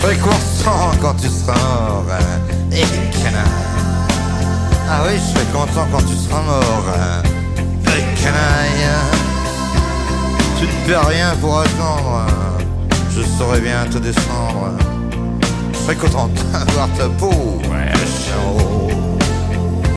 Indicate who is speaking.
Speaker 1: serais content quand tu seras mort, et canaille. Ah oui, je serais content quand tu seras mort, et canaille. Tu ne perds rien pour attendre, je saurais bien te descendre. Je serais content d'avoir ta peau, wesh, oh.